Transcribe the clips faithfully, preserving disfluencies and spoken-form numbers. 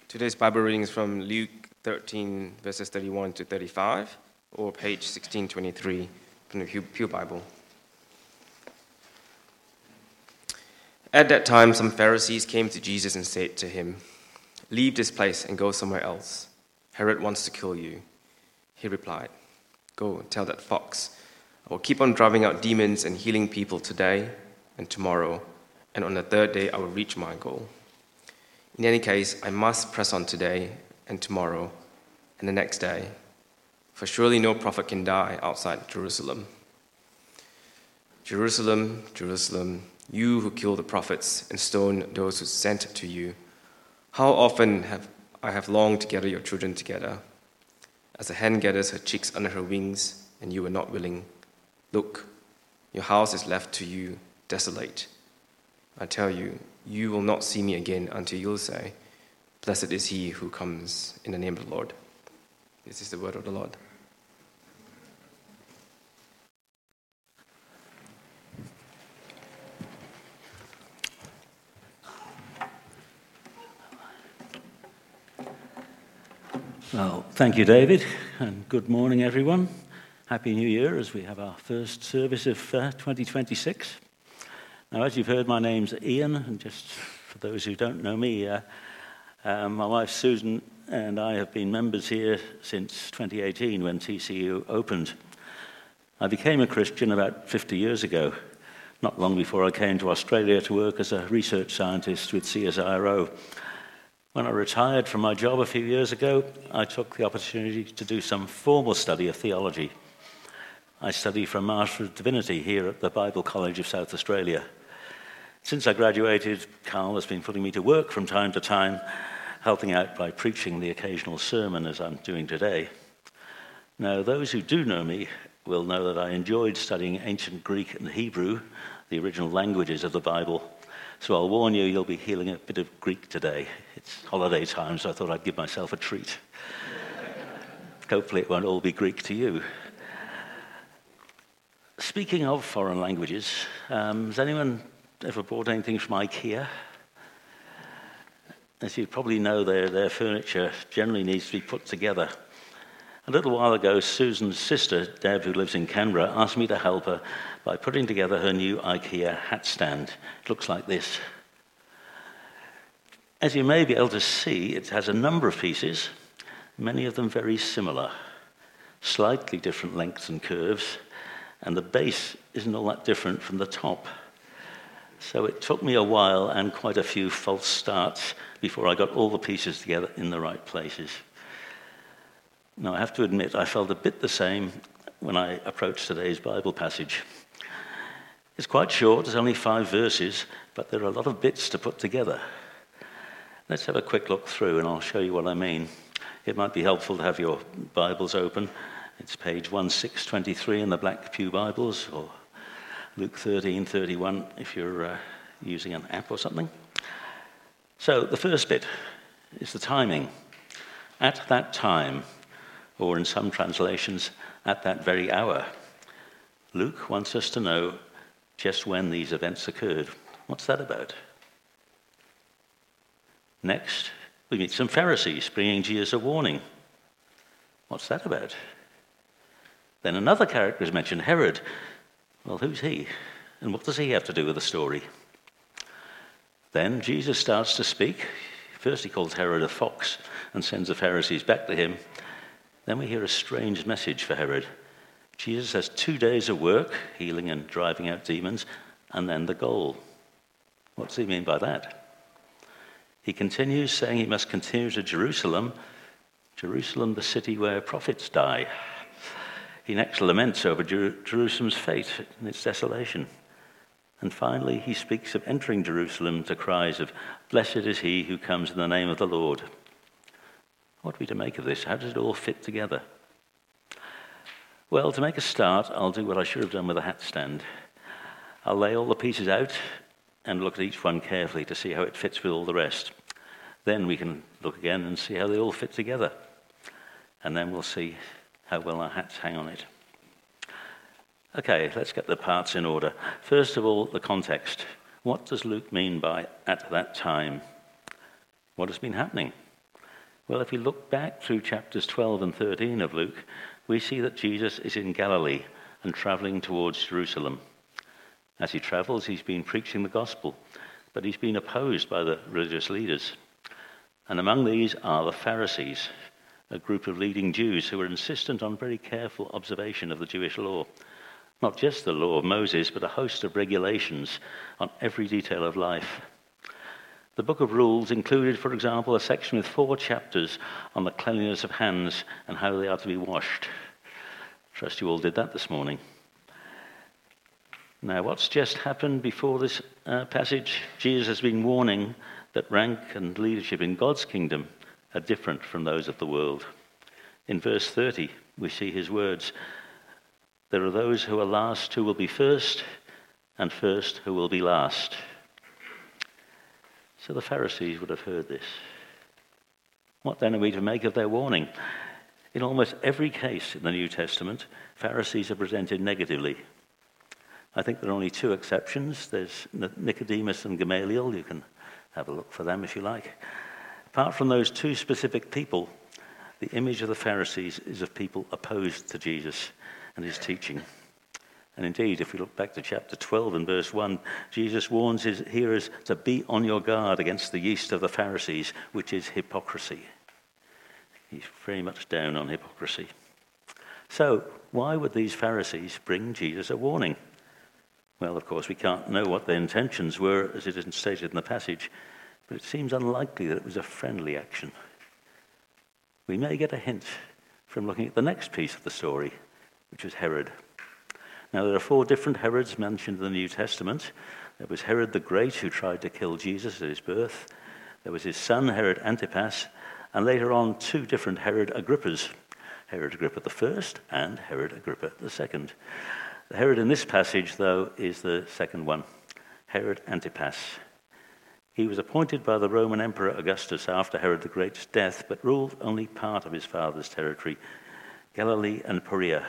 Today's Bible reading is from Luke thirteen, verses thirty-one to thirty-five, or page sixteen twenty-three from the Pew, Pew Bible. At that time, some Pharisees came to Jesus and said to him, "Leave this place and go somewhere else. Herod wants to kill you." He replied, "Go, tell that fox, I will keep on driving out demons and healing people today and tomorrow, and on the third day I will reach my goal. In any case, I must press on today and tomorrow and the next day, for surely no prophet can die outside Jerusalem. Jerusalem, Jerusalem, you who kill the prophets and stone those who sent to you, how often have I have longed to gather your children together, as a hen gathers her chicks under her wings, and you were not willing. Look, your house is left to you desolate. I tell you, you will not see me again until you'll say, 'Blessed is he who comes in the name of the Lord.'" This is the word of the Lord. Well, thank you, David, and good morning, everyone. Happy New Year, as we have our first service of uh, twenty twenty-six. Now, as you've heard, my name's Ian, and just for those who don't know me, uh, um, my wife Susan and I have been members here since twenty eighteen, when T C U opened. I became a Christian about fifty years ago, not long before I came to Australia to work as a research scientist with C S I R O. When I retired from my job a few years ago, I took the opportunity to do some formal study of theology. I study for a Master of Divinity here at the Bible College of South Australia. Since I graduated, Carl has been putting me to work from time to time, helping out by preaching the occasional sermon, as I'm doing today. Now, those who do know me will know that I enjoyed studying ancient Greek and Hebrew, the original languages of the Bible. So I'll warn you, you'll be hearing a bit of Greek today. It's holiday time, so I thought I'd give myself a treat. Hopefully it won't all be Greek to you. Speaking of foreign languages, um, has anyone ever bought anything from IKEA? As you probably know, their, their furniture generally needs to be put together. A little while ago, Susan's sister, Deb, who lives in Canberra, asked me to help her by putting together her new IKEA hat stand. It looks like this. As you may be able to see, it has a number of pieces, many of them very similar, slightly different lengths and curves, and the base isn't all that different from the top. So it took me a while and quite a few false starts before I got all the pieces together in the right places. Now, I have to admit, I felt a bit the same when I approached today's Bible passage. It's quite short, it's only five verses, but there are a lot of bits to put together. Let's have a quick look through and I'll show you what I mean. It might be helpful to have your Bibles open. It's page sixteen twenty-three in the Black Pew Bibles, or Luke thirteen thirty-one if you're uh, using an app or something. So the first bit is the timing. At that time, or in some translations, at that very hour. Luke wants us to know just when these events occurred. What's that about? Next, we meet some Pharisees bringing Jesus a warning. What's that about? Then another character is mentioned, Herod. Well, who's he? And what does he have to do with the story? Then Jesus starts to speak. First he calls Herod a fox and sends the Pharisees back to him. Then we hear a strange message for Herod. Jesus has two days of work, healing and driving out demons, and then the goal. What does he mean by that? He continues saying he must continue to Jerusalem, Jerusalem, the city where prophets die. He next laments over Jer- Jerusalem's fate and its desolation. And finally, he speaks of entering Jerusalem to cries of, "Blessed is he who comes in the name of the Lord." What are we to make of this? How does it all fit together? Well, to make a start, I'll do what I should have done with a hat stand. I'll lay all the pieces out and look at each one carefully to see how it fits with all the rest. Then we can look again and see how they all fit together. And then we'll see how well our hats hang on it. Okay, let's get the parts in order. First of all, the context. What does Luke mean by "at that time"? What has been happening? Well, if we look back through chapters twelve and thirteen of Luke, we see that Jesus is in Galilee and travelling towards Jerusalem. As he travels, he's been preaching the gospel, but he's been opposed by the religious leaders. And among these are the Pharisees, a group of leading Jews who were insistent on very careful observation of the Jewish law. Not just the law of Moses, but a host of regulations on every detail of life. The Book of Rules included, for example, a section with four chapters on the cleanliness of hands and how they are to be washed. Trust you all did that this morning. Now, what's just happened before this uh, passage? Jesus has been warning that rank and leadership in God's kingdom are different from those of the world. In verse thirty, we see his words, "There are those who are last who will be first, and first who will be last." So the Pharisees would have heard this. What then are we to make of their warning? In almost every case in the New Testament, Pharisees are presented negatively. I think there are only two exceptions. There's Nicodemus and Gamaliel. You can have a look for them if you like. Apart from those two specific people, the image of the Pharisees is of people opposed to Jesus and his teaching. And indeed, if we look back to chapter twelve and verse one, Jesus warns his hearers to be on your guard against the yeast of the Pharisees, which is hypocrisy. He's very much down on hypocrisy. So, why would these Pharisees bring Jesus a warning? Well, of course, we can't know what their intentions were, as it isn't stated in the passage, but it seems unlikely that it was a friendly action. We may get a hint from looking at the next piece of the story, which was Herod. Now, there are four different Herods mentioned in the New Testament. There was Herod the Great, who tried to kill Jesus at his birth. There was his son, Herod Antipas, and later on, two different Herod Agrippas, Herod Agrippa the First and Herod Agrippa the Second. The Herod in this passage, though, is the second one, Herod Antipas. He was appointed by the Roman Emperor Augustus after Herod the Great's death, but ruled only part of his father's territory, Galilee and Perea.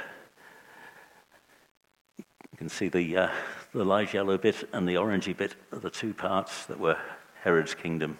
You can see the, uh, the light yellow bit and the orangey bit are the two parts that were Herod's kingdom.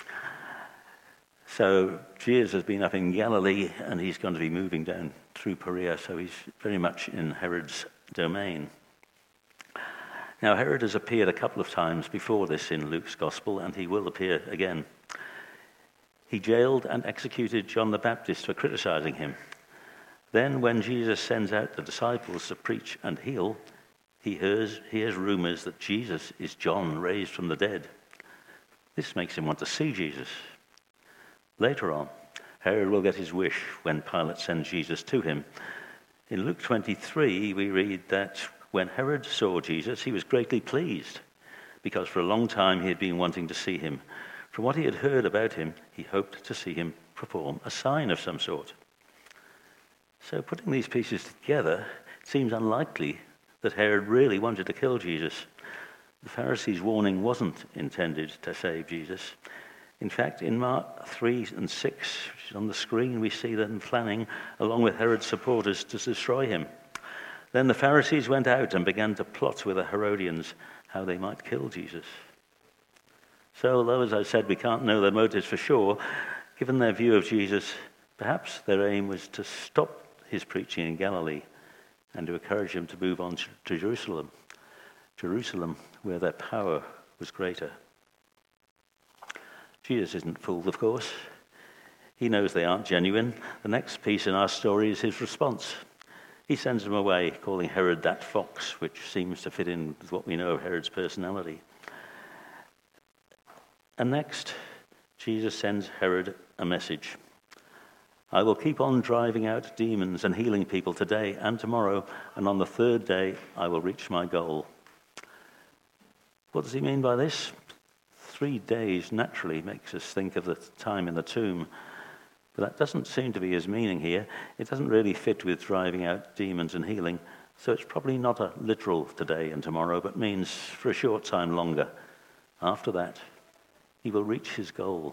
So Jesus has been up in Galilee, and he's going to be moving down through Perea, so he's very much in Herod's domain. Now, Herod has appeared a couple of times before this in Luke's Gospel, and he will appear again. He jailed and executed John the Baptist for criticizing him. Then, when Jesus sends out the disciples to preach and heal, he hears, hears rumors that Jesus is John raised from the dead. This makes him want to see Jesus. Later on, Herod will get his wish when Pilate sends Jesus to him. In Luke twenty-three, we read that when Herod saw Jesus, he was greatly pleased, because for a long time he had been wanting to see him. From what he had heard about him, he hoped to see him perform a sign of some sort. So putting these pieces together, it seems unlikely that Herod really wanted to kill Jesus. The Pharisees' warning wasn't intended to save Jesus. In fact, in Mark three and six, which is on the screen, we see them planning, along with Herod's supporters, to destroy him. Then the Pharisees went out and began to plot with the Herodians how they might kill Jesus. So, although, as I said, we can't know their motives for sure, given their view of Jesus, perhaps their aim was to stop his preaching in Galilee and to encourage him to move on to Jerusalem, Jerusalem, where their power was greater. Jesus isn't fooled, of course. He knows they aren't genuine. The next piece in our story is his response. He sends them away, calling Herod that fox, which seems to fit in with what we know of Herod's personality. And next, Jesus sends Herod a message. I will keep on driving out demons and healing people today and tomorrow, and on the third day I will reach my goal. What does he mean by this? Three days naturally makes us think of the time in the tomb, but that doesn't seem to be his meaning here. It doesn't really fit with driving out demons and healing, so it's probably not a literal today and tomorrow, but means for a short time longer. After that, he will reach his goal.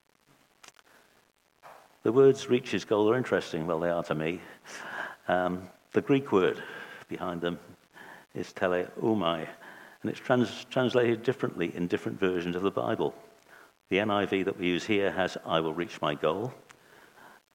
The words reach his goal are interesting. Well, they are to me. Um, the Greek word behind them is teleomai, and it's trans- translated differently in different versions of the Bible. The N I V that we use here has, I will reach my goal.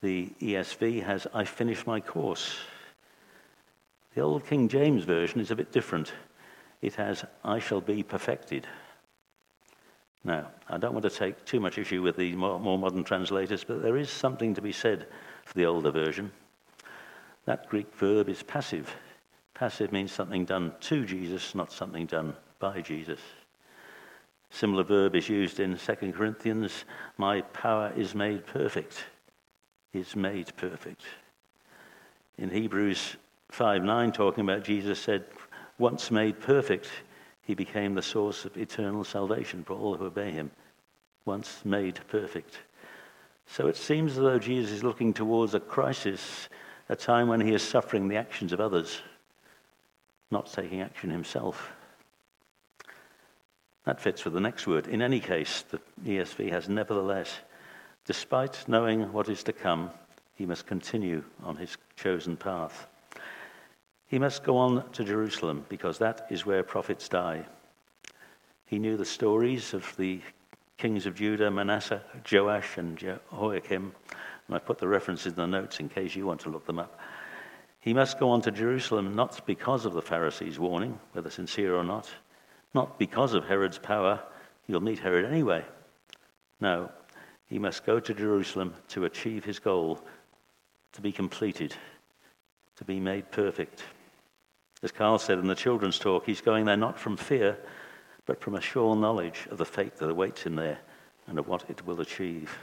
The E S V has, I finished my course. The old King James Version is a bit different. It has, I shall be perfected. Now, I don't want to take too much issue with the more, more modern translators, but there is something to be said for the older version. That Greek verb is passive. Passive means something done to Jesus, not something done by Jesus. Similar verb is used in Second Corinthians, my power is made perfect. Is made perfect. In Hebrews five nine, talking about Jesus, said, once made perfect, he became the source of eternal salvation for all who obey him. Once made perfect. So it seems as though Jesus is looking towards a crisis, a time when he is suffering the actions of others, not taking action himself. That fits with the next word. In any case, the E S V has nevertheless, despite knowing what is to come, he must continue on his chosen path. He must go on to Jerusalem because that is where prophets die. He knew the stories of the kings of Judah, Manasseh, Joash, and Jehoiakim, and I put the references in the notes in case you want to look them up. He must go on to Jerusalem not because of the Pharisees' warning, whether sincere or not, not because of Herod's power, he'll meet Herod anyway. No, he must go to Jerusalem to achieve his goal, to be completed, to be made perfect. As Carl said in the children's talk, he's going there not from fear, but from a sure knowledge of the fate that awaits him there and of what it will achieve.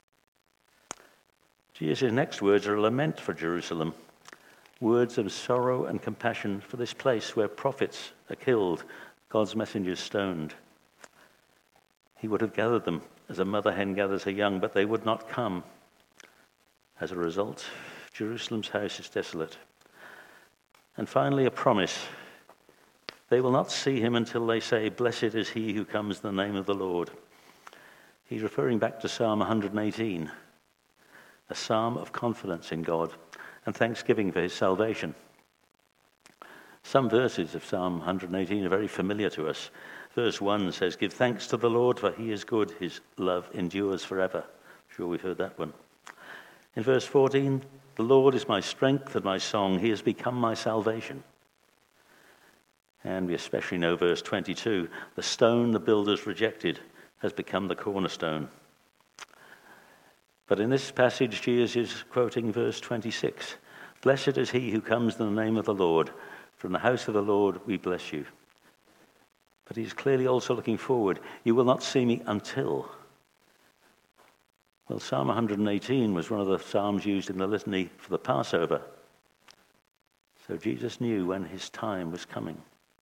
Jesus' next words are a lament for Jerusalem, words of sorrow and compassion for this place where prophets are killed, God's messengers stoned. He would have gathered them as a mother hen gathers her young, but they would not come. As a result, Jerusalem's house is desolate. And finally, a promise. They will not see him until they say, blessed is he who comes in the name of the Lord. He's referring back to Psalm one hundred eighteen, a psalm of confidence in God and thanksgiving for his salvation. Some verses of Psalm one hundred eighteen are very familiar to us. Verse one says, give thanks to the Lord, for he is good, his love endures forever. I'm sure we've heard that one. In verse fourteen, the Lord is my strength and my song. He has become my salvation. And we especially know verse twenty-two, the stone the builders rejected has become the cornerstone. But in this passage, Jesus is quoting verse twenty-six. Blessed is he who comes in the name of the Lord. From the house of the Lord we bless you. But he's clearly also looking forward. You will not see me until. Well, Psalm one hundred eighteen was one of the psalms used in the litany for the Passover. So Jesus knew when his time was coming.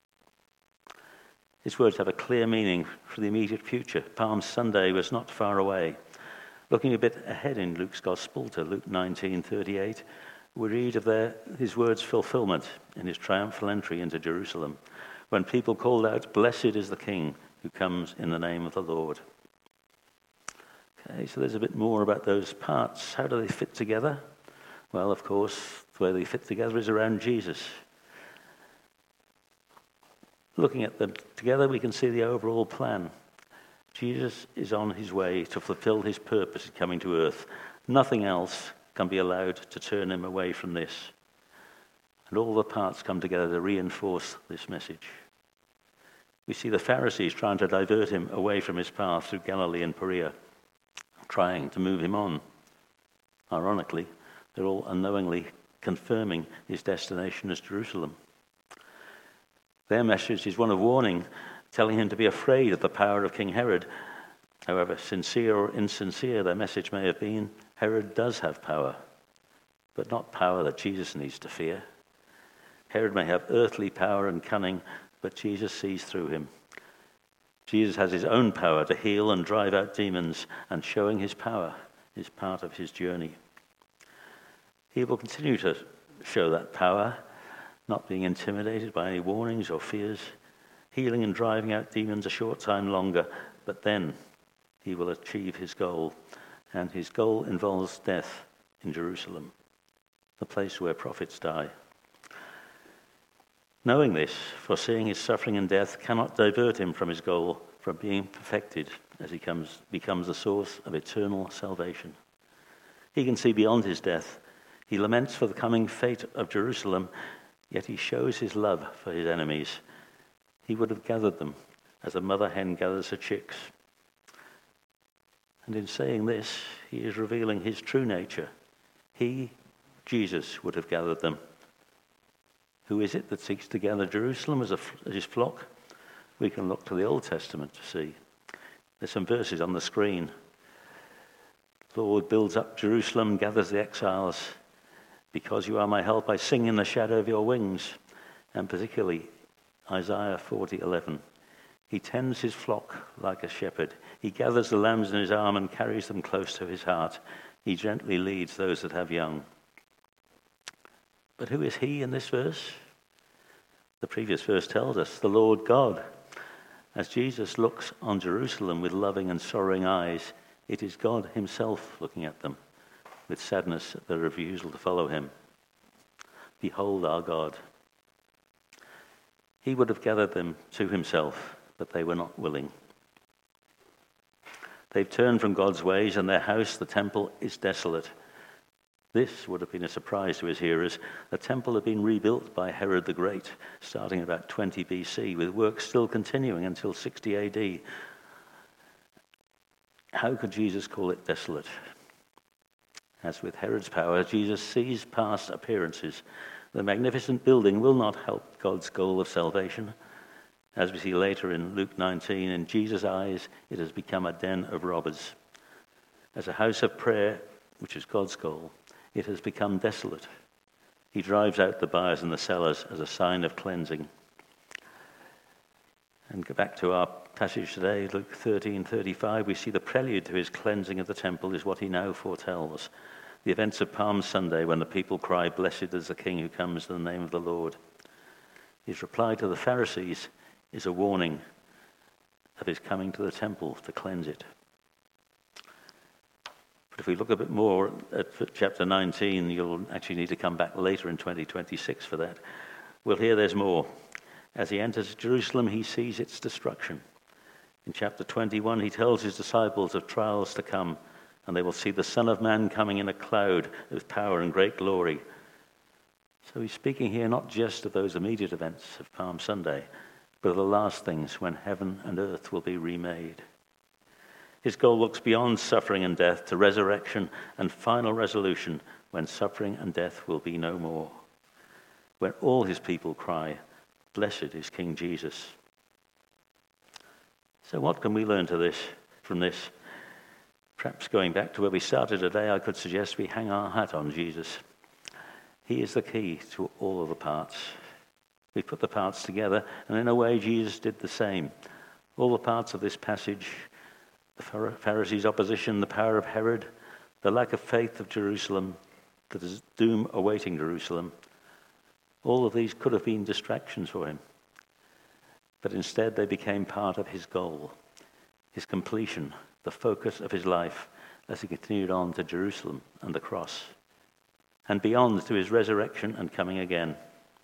His words have a clear meaning for the immediate future. Palm Sunday was not far away. Looking a bit ahead in Luke's Gospel to Luke nineteen thirty-eight, we read of their, his words' fulfillment in his triumphal entry into Jerusalem, when people called out, blessed is the King who comes in the name of the Lord. Okay, so there's a bit more about those parts. How do they fit together? Well, of course, the way they fit together is around Jesus. Looking at them together, we can see the overall plan. Jesus is on his way to fulfill his purpose in coming to earth. Nothing else can be allowed to turn him away from this. And all the parts come together to reinforce this message. We see the Pharisees trying to divert him away from his path through Galilee and Perea, trying to move him on. Ironically, they're all unknowingly confirming his destination as Jerusalem. Their message is one of warning, telling him to be afraid of the power of King Herod. However sincere or insincere their message may have been, Herod does have power, but not power that Jesus needs to fear. Herod may have earthly power and cunning, but Jesus sees through him. Jesus has his own power to heal and drive out demons, and showing his power is part of his journey. He will continue to show that power, not being intimidated by any warnings or fears, healing and driving out demons a short time longer, but then he will achieve his goal, and his goal involves death in Jerusalem, the place where prophets die. Knowing this, foreseeing his suffering and death cannot divert him from his goal, from being perfected as he comes, becomes the source of eternal salvation. He can see beyond his death. He laments for the coming fate of Jerusalem, yet he shows his love for his enemies. He would have gathered them as a mother hen gathers her chicks. And in saying this, he is revealing his true nature. He, Jesus, would have gathered them. Who is it that seeks to gather Jerusalem as, a, as his flock? We can look to the Old Testament to see. There's some verses on the screen. The Lord builds up Jerusalem, gathers the exiles. Because you are my help, I sing in the shadow of your wings. And particularly Isaiah forty eleven. He tends his flock like a shepherd. He gathers the lambs in his arm and carries them close to his heart. He gently leads those that have young. But who is he in this verse? The previous verse tells us, the Lord God. As Jesus looks on Jerusalem with loving and sorrowing eyes, it is God himself looking at them with sadness at their refusal to follow him. Behold our God. He would have gathered them to himself, but they were not willing. They've turned from God's ways, and their house, the temple, is desolate. This would have been a surprise to his hearers. The temple had been rebuilt by Herod the Great, starting about twenty B C, with work still continuing until sixty A D. How could Jesus call it desolate? As with Herod's power, Jesus sees past appearances. The magnificent building will not help God's goal of salvation. As we see later in Luke nineteen, in Jesus' eyes, it has become a den of robbers. As a house of prayer, which is God's goal, it has become desolate. He drives out the buyers and the sellers as a sign of cleansing. And go back to our passage today, Luke thirteen thirty-five, we see the prelude to his cleansing of the temple is what he now foretells. The events of Palm Sunday, when the people cry, "Blessed is the King who comes in the name of the Lord." His reply to the Pharisees is a warning of his coming to the temple to cleanse it. But if we look a bit more at chapter nineteen, you'll actually need to come back later in twenty twenty-six for that. We'll hear there's more. As he enters Jerusalem, he sees its destruction. In chapter twenty-one, he tells his disciples of trials to come, and they will see the Son of Man coming in a cloud with power and great glory. So he's speaking here not just of those immediate events of Palm Sunday, but of the last things when heaven and earth will be remade. His goal looks beyond suffering and death to resurrection and final resolution when suffering and death will be no more. When all his people cry, "Blessed is King Jesus." So what can we learn to this from this? Perhaps going back to where we started today, I could suggest we hang our hat on Jesus. He is the key to all of the parts. We put the parts together, and in a way Jesus did the same. All the parts of this passage, the Pharisees' opposition, the power of Herod, the lack of faith of Jerusalem, the doom awaiting Jerusalem, all of these could have been distractions for him. But instead they became part of his goal, his completion, the focus of his life as he continued on to Jerusalem and the cross, and beyond to his resurrection and coming again.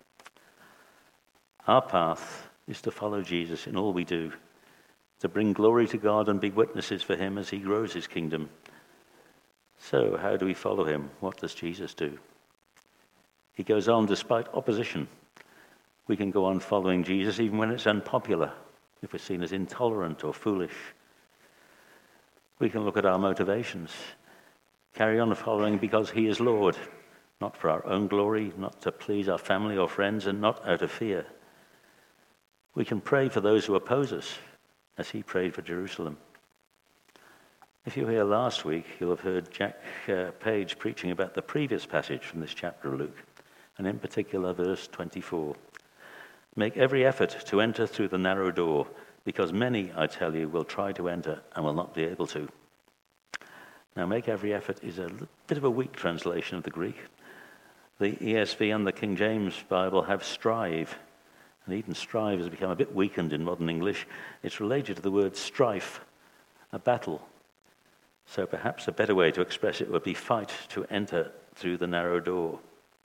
Our path is to follow Jesus in all we do, to bring glory to God and be witnesses for him as he grows his kingdom. So how do we follow him? What does Jesus do? He goes on despite opposition. We can go on following Jesus even when it's unpopular, if we're seen as intolerant or foolish. We can look at our motivations. Carry on following because he is Lord, not for our own glory, not to please our family or friends, and not out of fear. We can pray for those who oppose us, as he prayed for Jerusalem. If you were here last week, you'll have heard Jack uh, Page preaching about the previous passage from this chapter of Luke, and in particular verse twenty-four. Make every effort to enter through the narrow door, because many, I tell you, will try to enter and will not be able to. Now, make every effort is a bit of a weak translation of the Greek. The E S V and the King James Bible have strive, and even strive has become a bit weakened in modern English. It's related to the word strife, a battle. So perhaps a better way to express it would be fight to enter through the narrow door.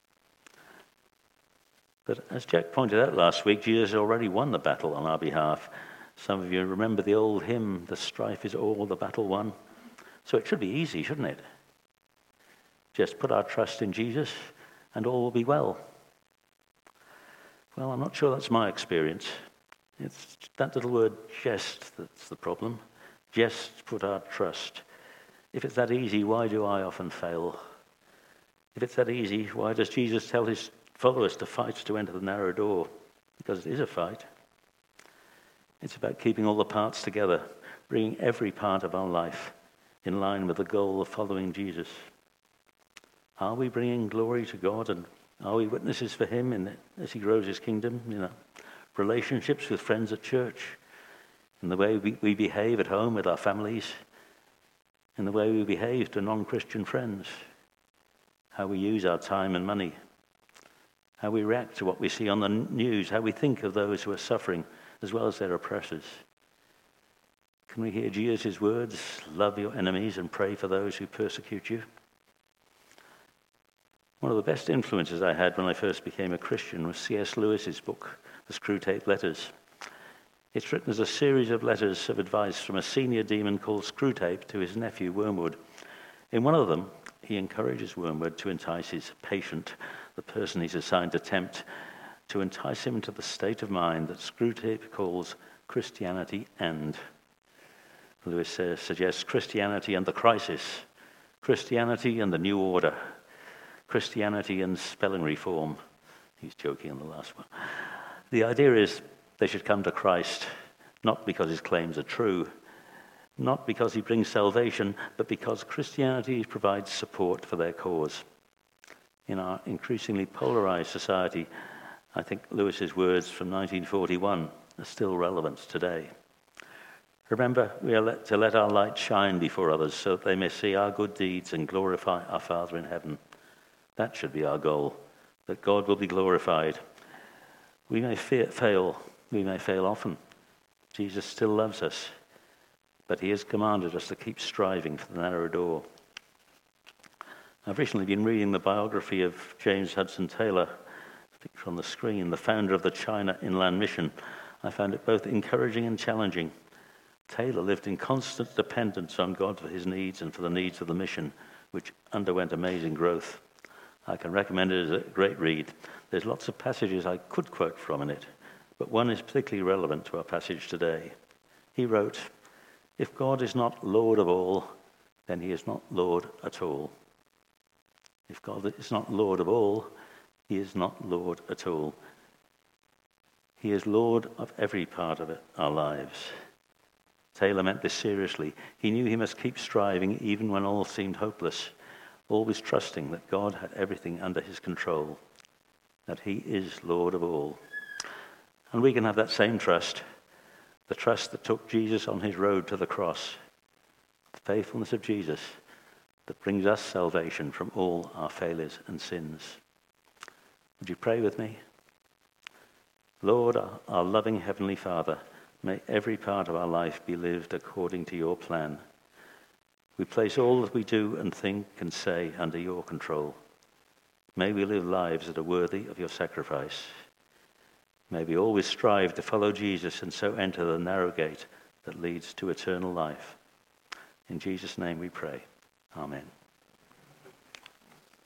But as Jack pointed out last week, Jesus already won the battle on our behalf. Some of you remember the old hymn, "The strife is all, the battle won." So it should be easy, shouldn't it? just put our trust in Jesus and all will be well. Well, I'm not sure that's my experience. It's that little word just that's the problem. Just put our trust. If it's that easy, why do I often fail? If it's that easy, why does Jesus tell his followers to fight to enter the narrow door? Because it is a fight. It's about keeping all the parts together, bringing every part of our life in line with the goal of following Jesus. Are we bringing glory to God, and are we witnesses for him in the, as he grows his kingdom? You know, relationships with friends at church, in the way we, we behave at home with our families, in the way we behave to non-Christian friends, how we use our time and money, how we react to what we see on the news, how we think of those who are suffering as well as their oppressors. Can we hear Jesus' words, love your enemies and pray for those who persecute you? One of the best influences I had when I first became a Christian was C S Lewis's book, The Screwtape Letters. It's written as a series of letters of advice from a senior demon called Screwtape to his nephew Wormwood. In one of them, he encourages Wormwood to entice his patient, the person he's assigned to tempt, to entice him into the state of mind that Screwtape calls Christianity and. Lewis says, suggests Christianity and the crisis, Christianity and the new order, Christianity and spelling reform. He's joking on the last one. The idea is they should come to Christ, not because his claims are true, not because he brings salvation, but because Christianity provides support for their cause. In our increasingly polarized society, I think Lewis's words from nineteen forty-one are still relevant today. Remember, we are let, to let our light shine before others so that they may see our good deeds and glorify our Father in heaven. That should be our goal, that God will be glorified. We may fear, fail, we may fail often. Jesus still loves us, but he has commanded us to keep striving for the narrow door. I've recently been reading the biography of James Hudson Taylor, picture on the screen, the founder of the China Inland Mission. I found it both encouraging and challenging. Taylor lived in constant dependence on God for his needs and for the needs of the mission, which underwent amazing growth. I can recommend it as a great read. There's lots of passages I could quote from in it, but one is particularly relevant to our passage today. He wrote, "If God is not Lord of all, then he is not Lord at all. If God is not Lord of all, he is not Lord at all. He is Lord of every part of it, our lives." Taylor meant this seriously. He knew he must keep striving even when all seemed hopeless, always trusting that God had everything under his control, that he is Lord of all. And we can have that same trust, the trust that took Jesus on his road to the cross, the faithfulness of Jesus that brings us salvation from all our failures and sins. Would you pray with me? Lord, our, our loving Heavenly Father, may every part of our life be lived according to your plan. We place all that we do and think and say under your control. May we live lives that are worthy of your sacrifice. May we always strive to follow Jesus and so enter the narrow gate that leads to eternal life. In Jesus' name we pray. Amen.